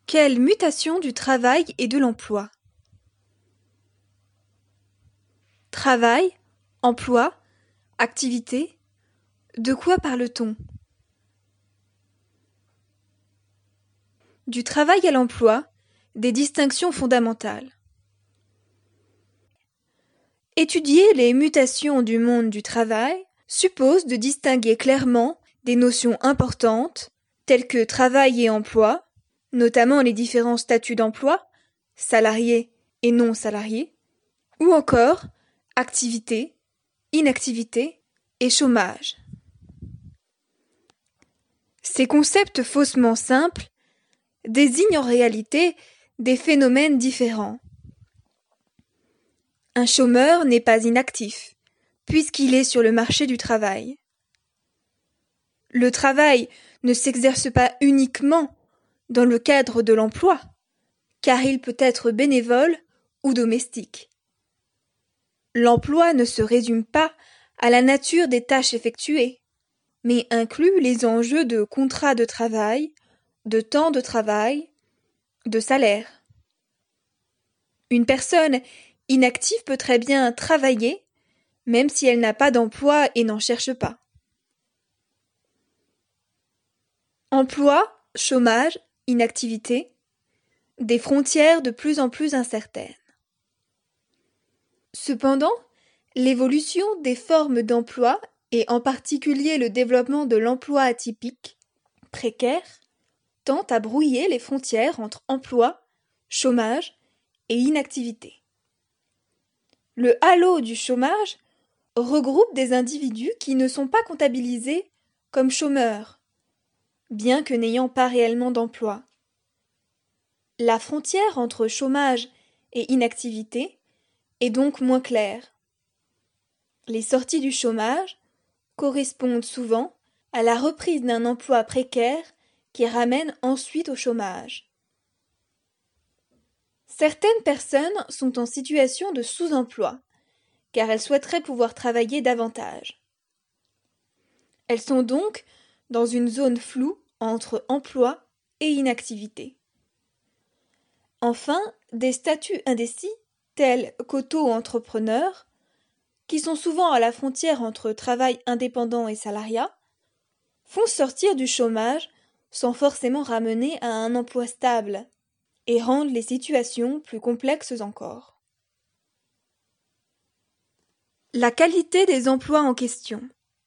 Quelle mutation du travail et de l'emploi? Travail, emploi, activité, de quoi parle-t-on? Du travail à l'emploi, des distinctions fondamentales. Étudier les mutations du monde du travail suppose de distinguer clairement des notions importantes telles que travail et emploi, notamment les différents statuts d'emploi, salarié et non salarié, ou encore activité, inactivité et chômage. Ces concepts faussement simples désignent en réalité des phénomènes différents. Un chômeur n'est pas inactif, puisqu'il est sur le marché du travail. Le travail ne s'exerce pas uniquement dans le cadre de l'emploi, car il peut être bénévole ou domestique. L'emploi ne se résume pas à la nature des tâches effectuées, mais inclut les enjeux de contrat de travail, de temps de travail, de salaire. Une personne inactive peut très bien travailler, même si elle n'a pas d'emploi et n'en cherche pas. Emploi, chômage, inactivité, des frontières de plus en plus incertaines. Cependant, l'évolution des formes d'emploi, et en particulier le développement de l'emploi atypique, précaire, tend à brouiller les frontières entre emploi, chômage et inactivité. Le halo du chômage regroupe des individus qui ne sont pas comptabilisés comme chômeurs, bien que n'ayant pas réellement d'emploi. La frontière entre chômage et inactivité est donc moins claire. Les sorties du chômage correspondent souvent à la reprise d'un emploi précaire qui ramène ensuite au chômage. Certaines personnes sont en situation de sous-emploi, car elles souhaiteraient pouvoir travailler davantage. Elles sont donc dans une zone floue entre emploi et inactivité. Enfin, des statuts indécis, tels qu'auto-entrepreneur, qui sont souvent à la frontière entre travail indépendant et salariat, font sortir du chômage sans forcément ramener à un emploi stable et rendent les situations plus complexes encore. La qualité des emplois en question.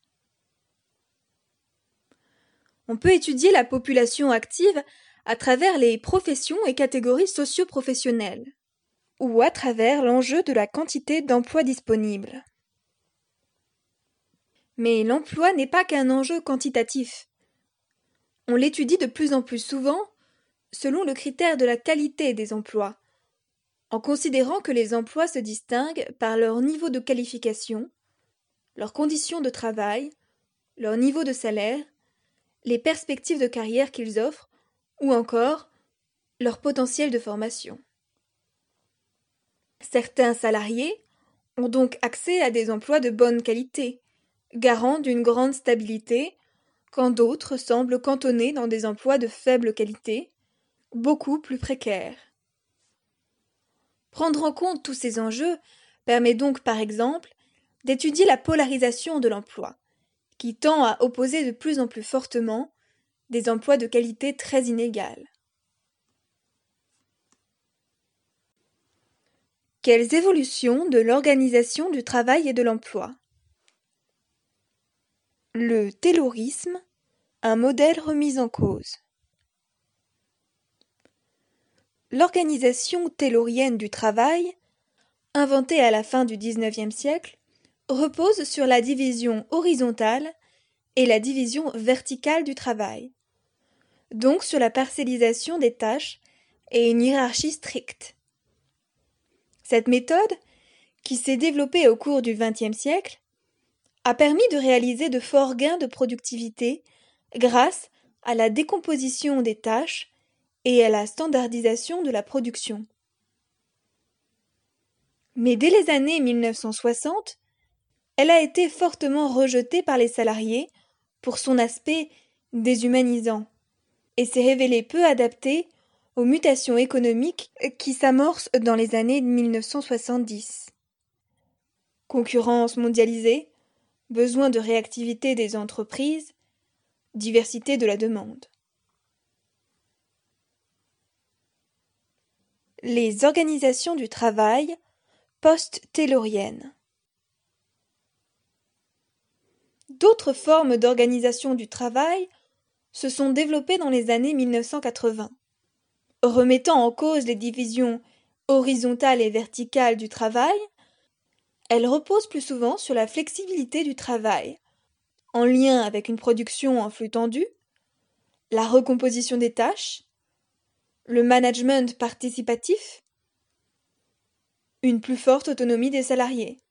On peut étudier la population active à travers les professions et catégories socio-professionnelles, ou à travers l'enjeu de la quantité d'emplois disponibles. Mais l'emploi n'est pas qu'un enjeu quantitatif. On l'étudie de plus en plus souvent selon le critère de la qualité des emplois, en considérant que les emplois se distinguent par leur niveau de qualification, leurs conditions de travail, leur niveau de salaire, les perspectives de carrière qu'ils offrent, ou encore leur potentiel de formation. Certains salariés ont donc accès à des emplois de bonne qualité, garants d'une grande stabilité, quand d'autres semblent cantonnés dans des emplois de faible qualité, beaucoup plus précaires. Prendre en compte tous ces enjeux permet donc par exemple d'étudier la polarisation de l'emploi, qui tend à opposer de plus en plus fortement des emplois de qualité très inégale. Quelles évolutions de l'organisation du travail et de l'emploi? Le taylorisme, un modèle remis en cause. L'organisation taylorienne du travail, inventée à la fin du XIXe siècle, repose sur la division horizontale et la division verticale du travail, donc sur la parcellisation des tâches et une hiérarchie stricte. Cette méthode, qui s'est développée au cours du XXe siècle, a permis de réaliser de forts gains de productivité grâce à la décomposition des tâches et à la standardisation de la production. Mais dès les années 1960, elle a été fortement rejetée par les salariés pour son aspect déshumanisant et s'est révélée peu adaptée aux mutations économiques qui s'amorcent dans les années 1970. Concurrence mondialisée, besoin de réactivité des entreprises, diversité de la demande. Les organisations du travail post-tayloriennes. D'autres formes d'organisation du travail se sont développées dans les années 1980, remettant en cause les divisions horizontales et verticales du travail. Elles reposent plus souvent sur la flexibilité du travail, en lien avec une production en flux tendu, la recomposition des tâches, le management participatif, une plus forte autonomie des salariés.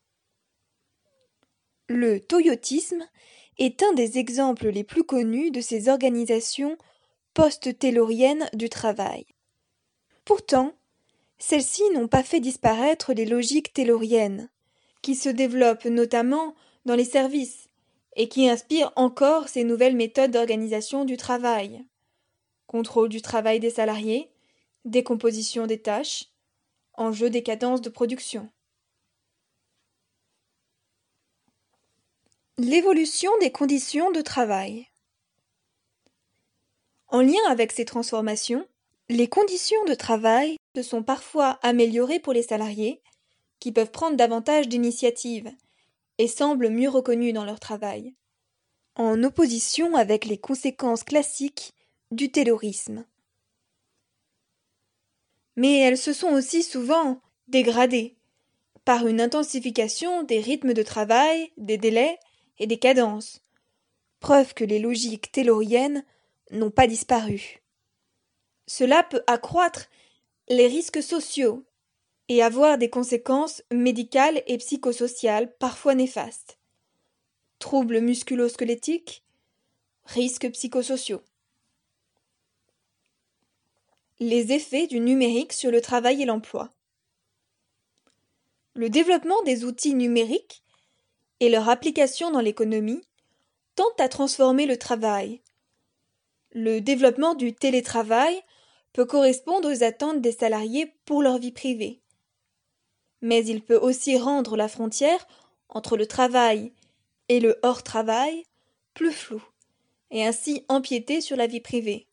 Le toyotisme est un des exemples les plus connus de ces organisations post-tayloriennes du travail. Pourtant, celles-ci n'ont pas fait disparaître les logiques tayloriennes, qui se développent notamment dans les services et qui inspirent encore ces nouvelles méthodes d'organisation du travail. Contrôle du travail des salariés, décomposition des tâches, enjeu des cadences de production. L'évolution des conditions de travail. En lien avec ces transformations, les conditions de travail se sont parfois améliorées pour les salariés, qui peuvent prendre davantage d'initiatives et semblent mieux reconnus dans leur travail, en opposition avec les conséquences classiques du taylorisme. Mais elles se sont aussi souvent dégradées par une intensification des rythmes de travail, des délais et des cadences, preuve que les logiques tayloriennes n'ont pas disparu. Cela peut accroître les risques sociaux et avoir des conséquences médicales et psychosociales parfois néfastes. Troubles musculo-squelettiques, risques psychosociaux. Les effets du numérique sur le travail et l'emploi. Le développement des outils numériques et leur application dans l'économie tendent à transformer le travail. Le développement du télétravail peut correspondre aux attentes des salariés pour leur vie privée. Mais il peut aussi rendre la frontière entre le travail et le hors-travail plus floue et ainsi empiéter sur la vie privée.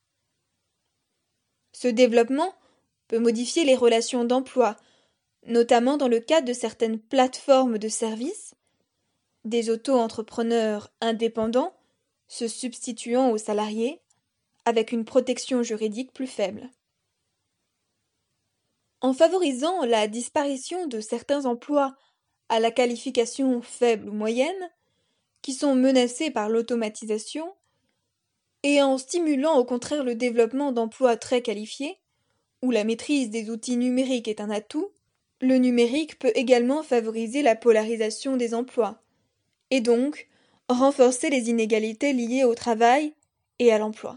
Ce développement peut modifier les relations d'emploi, notamment dans le cadre de certaines plateformes de services, des auto-entrepreneurs indépendants se substituant aux salariés avec une protection juridique plus faible. En favorisant la disparition de certains emplois à la qualification faible ou moyenne, qui sont menacés par l'automatisation, et en stimulant au contraire le développement d'emplois très qualifiés, où la maîtrise des outils numériques est un atout, le numérique peut également favoriser la polarisation des emplois, et donc renforcer les inégalités liées au travail et à l'emploi.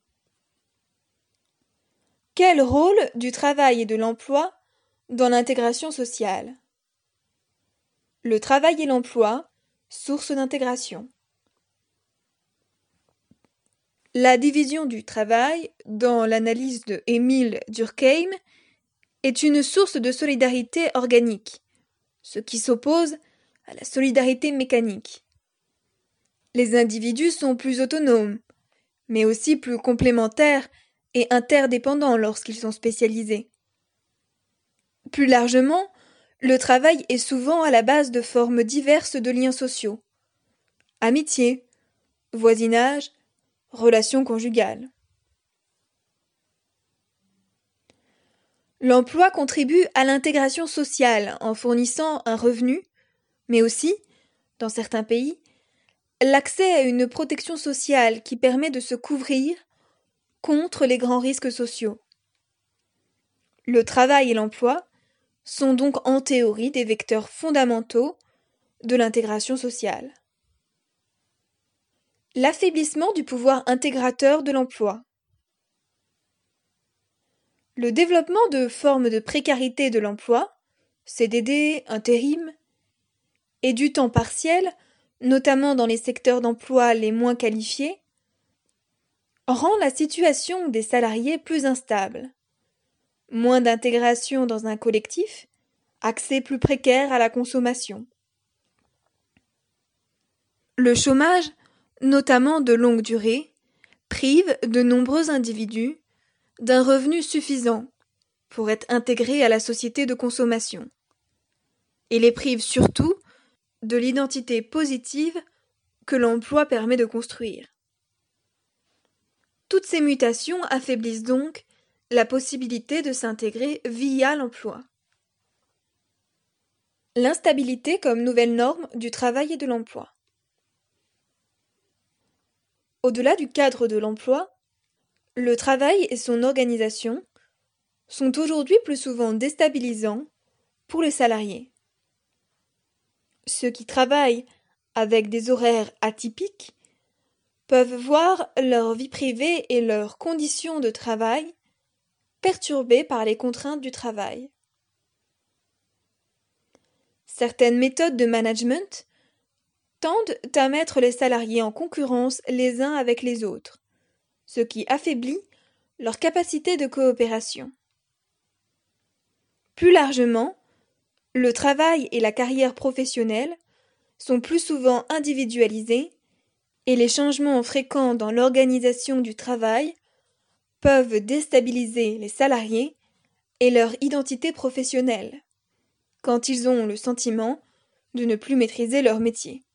Quel rôle du travail et de l'emploi dans l'intégration sociale? Le travail et l'emploi, source d'intégration. La division du travail, dans l'analyse de Émile Durkheim, est une source de solidarité organique, ce qui s'oppose à la solidarité mécanique. Les individus sont plus autonomes, mais aussi plus complémentaires et interdépendants lorsqu'ils sont spécialisés. Plus largement, le travail est souvent à la base de formes diverses de liens sociaux. Amitié, voisinage, relations conjugales. L'emploi contribue à l'intégration sociale en fournissant un revenu, mais aussi, dans certains pays, l'accès à une protection sociale qui permet de se couvrir contre les grands risques sociaux. Le travail et l'emploi sont donc en théorie des vecteurs fondamentaux de l'intégration sociale. L'affaiblissement du pouvoir intégrateur de l'emploi. Le développement de formes de précarité de l'emploi, CDD, intérim, et du temps partiel, notamment dans les secteurs d'emploi les moins qualifiés, rend la situation des salariés plus instable. Moins d'intégration dans un collectif, accès plus précaire à la consommation. Le chômage, notamment de longue durée, prive de nombreux individus d'un revenu suffisant pour être intégrés à la société de consommation, et les prive surtout de l'identité positive que l'emploi permet de construire. Toutes ces mutations affaiblissent donc la possibilité de s'intégrer via l'emploi. L'instabilité comme nouvelle norme du travail et de l'emploi. Au-delà du cadre de l'emploi, le travail et son organisation sont aujourd'hui plus souvent déstabilisants pour les salariés. Ceux qui travaillent avec des horaires atypiques peuvent voir leur vie privée et leurs conditions de travail perturbées par les contraintes du travail. Certaines méthodes de management tendent à mettre les salariés en concurrence les uns avec les autres, ce qui affaiblit leur capacité de coopération. Plus largement, le travail et la carrière professionnelle sont plus souvent individualisés et les changements fréquents dans l'organisation du travail peuvent déstabiliser les salariés et leur identité professionnelle, quand ils ont le sentiment de ne plus maîtriser leur métier.